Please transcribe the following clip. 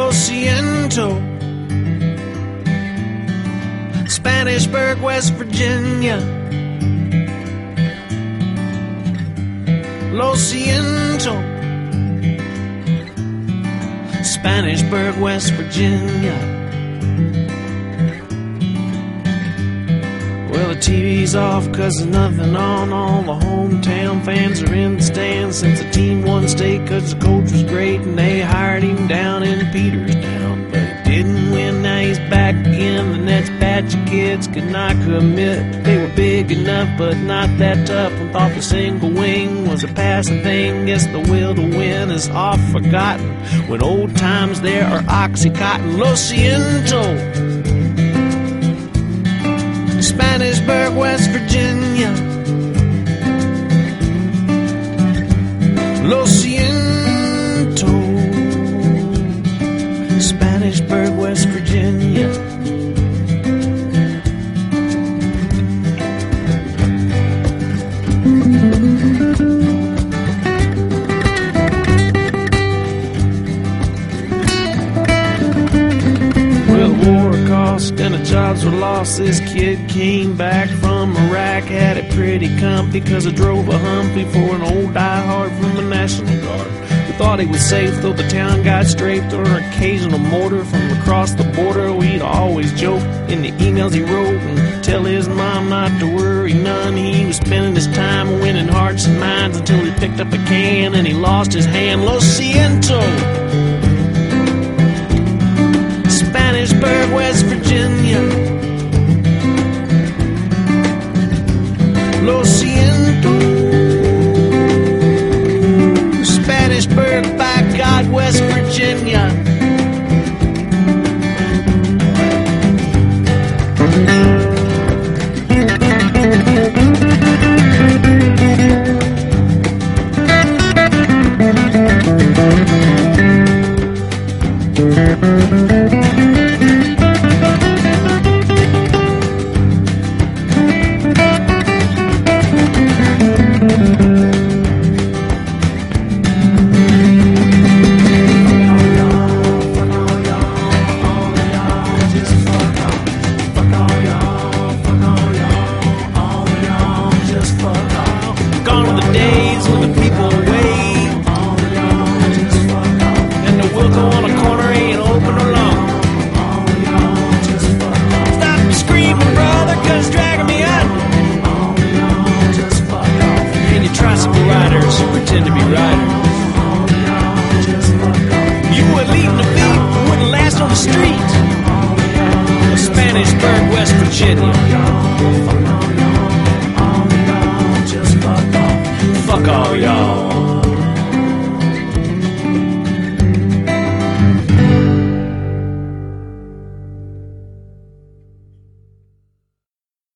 Lo Siento, Spanisburg, West Virginia. Lo Siento, Spanisburg, West Virginia. Well, the TV's off 'cause there's nothing on. All the hometown fans are in the stands since the team won state 'cause the coach was great and they hired him down in Peterstown. But he didn't win, now he's back again. The next batch of kids could not commit. They were big enough but not that tough, and thought the single wing was a passing thing. Guess the will to win is oft forgotten when old times there are Oxycontin. Lo Siento, Spanisburg, West Virginia. Lo Siento, Spanisburg, West Virginia. Well, war cost and the jobs were lost. This kid came back from Iraq, had it pretty comfy 'cause I drove a Humpy for an old diehard from the National Guard. We thought he was safe though the town got strafed, or an occasional mortar from across the border. We'd always joke in the emails he wrote and tell his mom not to worry none. He was spending his time winning hearts and minds until he picked up a can and he lost his hand. Lo Siento, Spanisburg, West Virginia. Lo Siento,